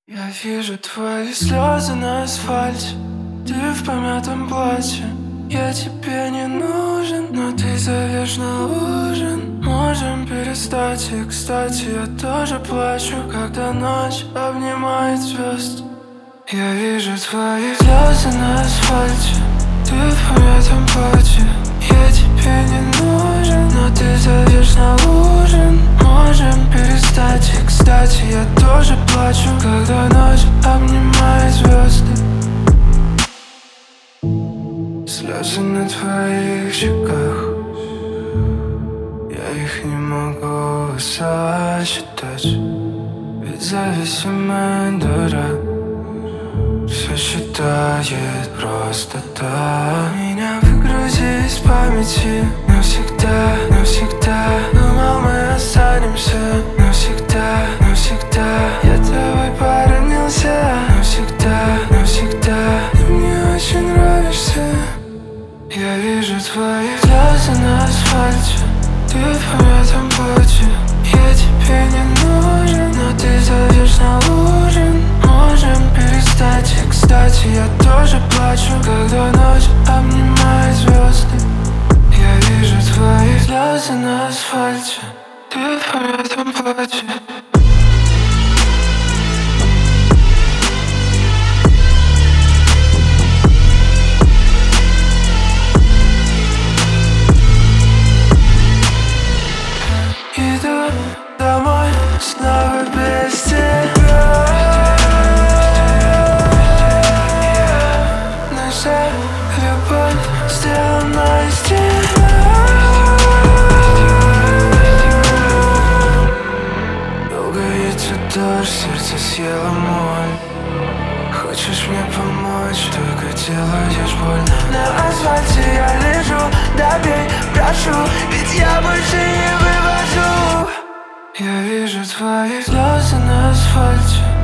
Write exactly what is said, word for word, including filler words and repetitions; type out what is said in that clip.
Я вижу твои слезы на асфальте. Ты в помятом платье. Я тебе не нужен, но ты зовешь на ужин. Можем перестать, и, кстати, я тоже плачу, когда ночь обнимает звезд. Я вижу твои слезы на асфальте. Ты в помятом платье. Я тебе не нужен, но ты зовешь на ужин. Можем перестать, и, кстати, я тоже плачу, когда ночь обнимает звезды. Слезы на твоих щеках, я их не могу сосчитать. Ведь зависимый дурак все считает просто так. Меня выгрузи из памяти навсегда, навсегда. Думал, мы останемся навсегда, навсегда. Я тобой поранился навсегда, навсегда. Ты мне очень нравишься. Я вижу твои слезы на асфальте. Ты в помятом платье. Я тебе не нужен, но ты зовешь на ужин. Можем перестать, и, кстати, я тоже плачу, когда ночь обнимает звезды. Я вижу твои слезы на асфальте. Ты в помятом платье. Иду домой снова без тебя. Наша любовь сделана из тебя. Долго идет дождь, сердце съела моль. Хочешь мне помочь, только делаешь больно. На асфальте я лежу, добей, прошу, ведь я больше не вывожу. Я вижу твои слезы на асфальте.